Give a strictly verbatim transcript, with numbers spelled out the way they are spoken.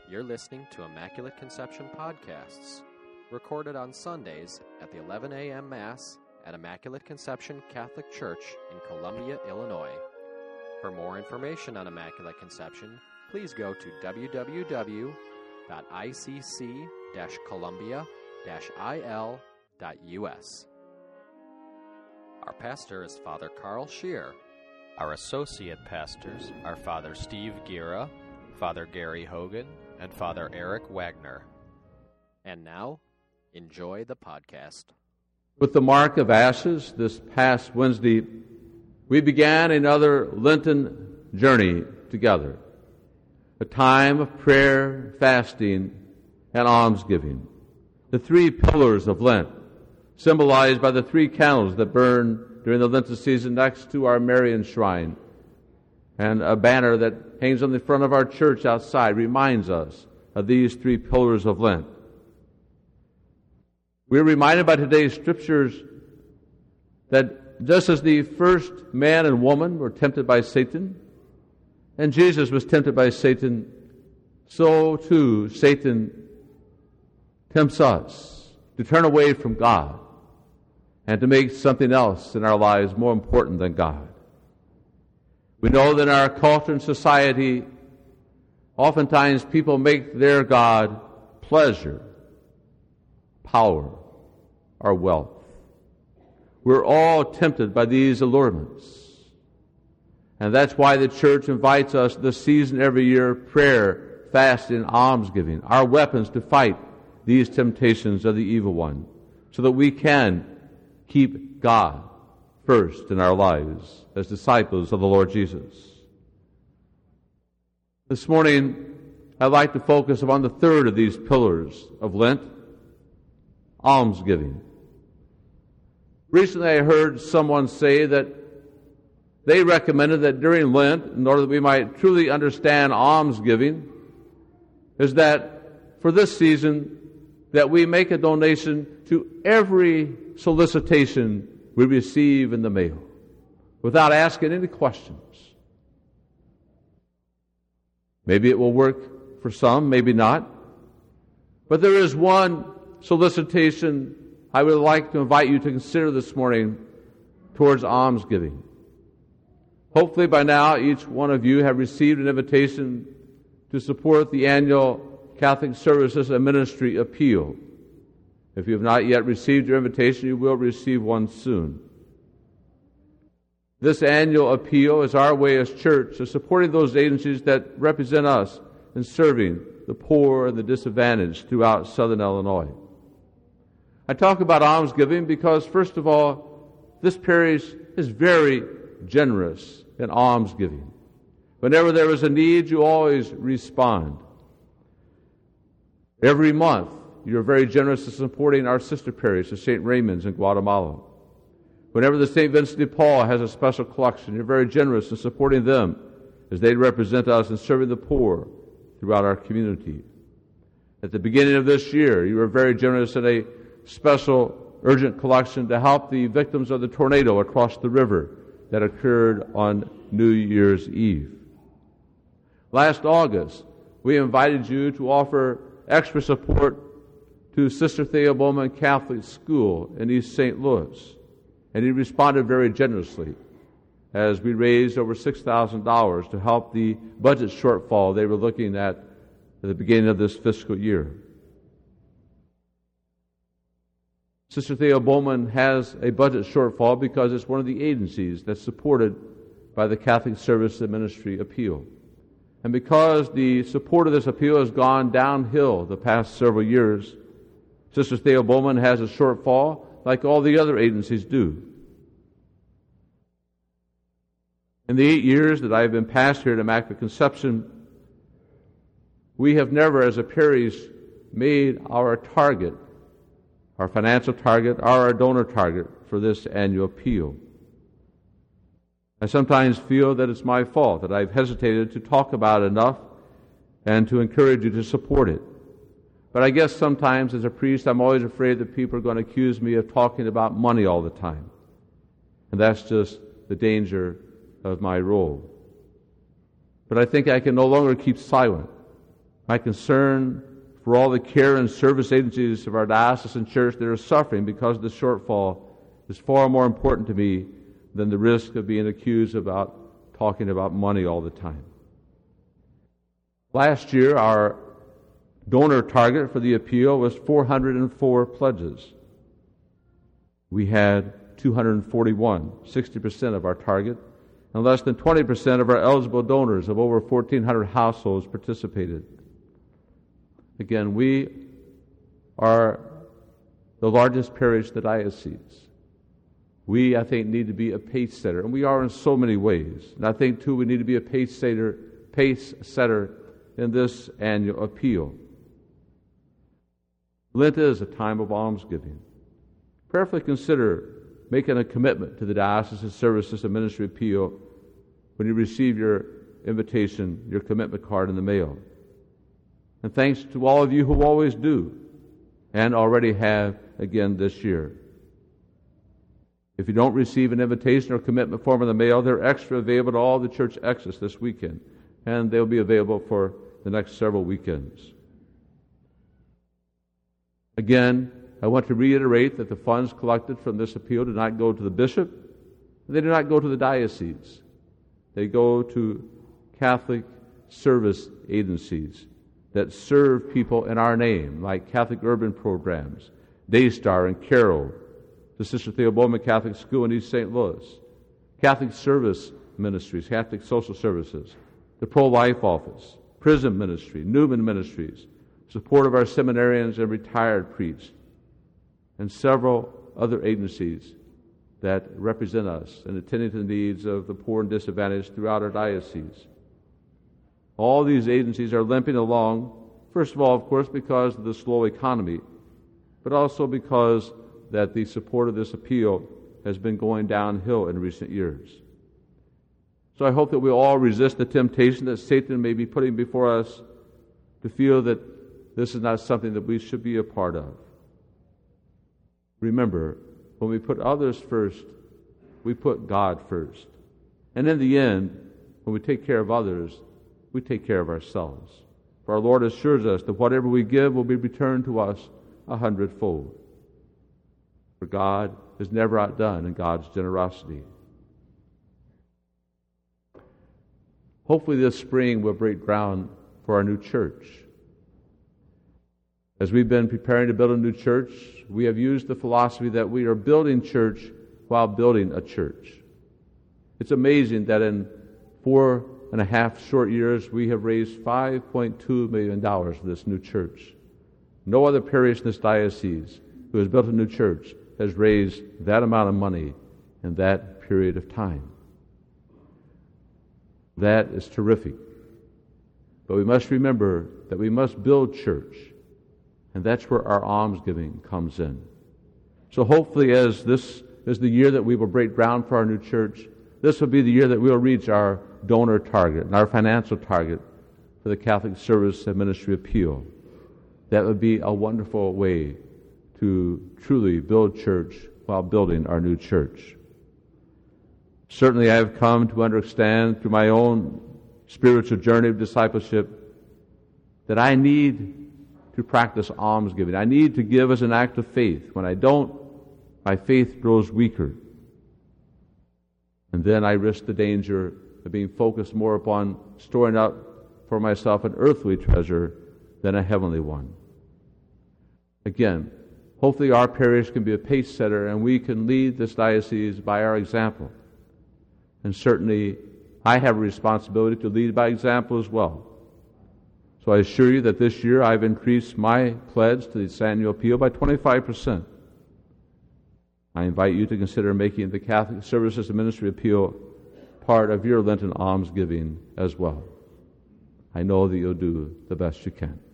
You're listening to Immaculate Conception Podcasts, recorded on Sundays at the eleven a.m. Mass at Immaculate Conception Catholic Church in Columbia, Illinois. For more information on Immaculate Conception, please go to w w w dot i c c dash columbia dash i l dot u s. Our pastor is Father Carl Scheer. Our associate pastors are Father Steve Gira, Father Gary Hogan, and Father Eric Wagner. And now, enjoy the podcast. With the Mark of Ashes, this past Wednesday, we began another Lenten journey together, a time of prayer, fasting, and almsgiving, the three pillars of Lent, symbolized by the three candles that burn during the Lenten season next to our Marian shrine, and a banner that hangs on the front of our church outside reminds us of these three pillars of Lent. We're reminded by today's scriptures that just as the first man and woman were tempted by Satan, and Jesus was tempted by Satan, so too Satan tempts us to turn away from God and to make something else in our lives more important than God. We know that in our culture and society, oftentimes people make their God pleasure, power, or wealth. We're all tempted by these allurements. And that's why the church invites us this season every year, prayer, fasting, almsgiving, our weapons to fight these temptations of the evil one, so that we can keep God first in our lives as disciples of the Lord Jesus. This morning, I'd like to focus upon the third of these pillars of Lent, almsgiving. Recently I heard someone say that they recommended that during Lent, in order that we might truly understand almsgiving, is that for this season, that we make a donation to every solicitation we receive in the mail, without asking any questions. Maybe it will work for some, maybe not. But there is one solicitation I would like to invite you to consider this morning towards almsgiving. Hopefully by now each one of you have received an invitation to support the annual Catholic Services and Ministry Appeal. If you have not yet received your invitation, you will receive one soon. This annual appeal is our way as church of supporting those agencies that represent us in serving the poor and the disadvantaged throughout Southern Illinois. I talk about almsgiving because, first of all, this parish is very generous in almsgiving. Whenever there is a need, you always respond. Every month, you're very generous in supporting our sister parish, the Saint Raymond's in Guatemala. Whenever the Saint Vincent de Paul has a special collection, you're very generous in supporting them as they represent us in serving the poor throughout our community. At the beginning of this year, you were very generous in a special urgent collection to help the victims of the tornado across the river that occurred on New Year's Eve. Last August, we invited you to offer extra support to Sister Thea Bowman Catholic School in East Saint Louis, and he responded very generously as we raised over six thousand dollars to help the budget shortfall they were looking at at the beginning of this fiscal year. Sister Thea Bowman has a budget shortfall because it's one of the agencies that's supported by the Catholic Service and Ministry Appeal. And because the support of this appeal has gone downhill the past several years, Sister Thea Bowman has a shortfall like all the other agencies do. In the eight years that I have been pastor here at Immaculate Conception, we have never as a parish made our target, our financial target, or our donor target for this annual appeal. I sometimes feel that it's my fault, that I've hesitated to talk about it enough and to encourage you to support it. But I guess sometimes as a priest, I'm always afraid that people are going to accuse me of talking about money all the time. And that's just the danger of my role. But I think I can no longer keep silent My concern for all the care and service agencies of our diocesan church that are suffering because of the shortfall is far more important to me than the risk of being accused about talking about money all the time. Last year, our donor target for the appeal was four hundred four pledges. We had two hundred forty-one, sixty percent of our target, and less than twenty percent of our eligible donors of over fourteen hundred households participated. Again, we are the largest parish in the diocese. We, I think, need to be a pace setter, and we are in so many ways. And I think, too, we need to be a pace setter, pace setter in this annual appeal. Lent is a time of almsgiving. Prayerfully consider making a commitment to the diocesan services and ministry appeal when you receive your invitation, your commitment card in the mail. And thanks to all of you who always do and already have again this year. If you don't receive an invitation or commitment form in the mail, they're extra available to all the church exits this weekend, and they'll be available for the next several weekends. Again, I want to reiterate that the funds collected from this appeal do not go to the bishop. They do not go to the diocese. They go to Catholic service agencies that serve people in our name, like Catholic Urban Programs, Daystar and Carol, the Sister Theobald Catholic School in East Saint Louis, Catholic Service Ministries, Catholic Social Services, the Pro-Life Office, Prism Ministry, Newman Ministries, support of our seminarians and retired priests, and several other agencies that represent us in attending to the needs of the poor and disadvantaged throughout our diocese. All these agencies are limping along, first of all, of course, because of the slow economy, but also because that the support of this appeal has been going downhill in recent years. So I hope that we all resist the temptation that Satan may be putting before us to feel that this is not something that we should be a part of. Remember, when we put others first, we put God first. And in the end, when we take care of others, we take care of ourselves. For our Lord assures us that whatever we give will be returned to us a hundredfold. For God is never outdone in God's generosity. Hopefully this spring will break ground for our new church. As we've been preparing to build a new church, we have used the philosophy that we are building church while building a church. It's amazing that in four and a half short years, we have raised five point two million dollars for this new church. No other parish in this diocese who has built a new church has raised that amount of money in that period of time. That is terrific. But we must remember that we must build church, and that's where our almsgiving comes in. So hopefully as this is the year that we will break ground for our new church, this will be the year that we'll reach our donor target and our financial target for the Catholic Service and Ministry Appeal. That would be a wonderful way to truly build church while building our new church. Certainly I have come to understand through my own spiritual journey of discipleship that I need to practice almsgiving. I need to give as an act of faith. When I don't, my faith grows weaker. And then I risk the danger of being focused more upon storing up for myself an earthly treasure than a heavenly one. Again, hopefully our parish can be a pace setter and we can lead this diocese by our example. And certainly I have a responsibility to lead by example as well. So I assure you that this year I've increased my pledge to the annual appeal by twenty-five percent. I invite you to consider making the Catholic Services and Ministry Appeal part of your Lenten almsgiving as well. I know that you'll do the best you can.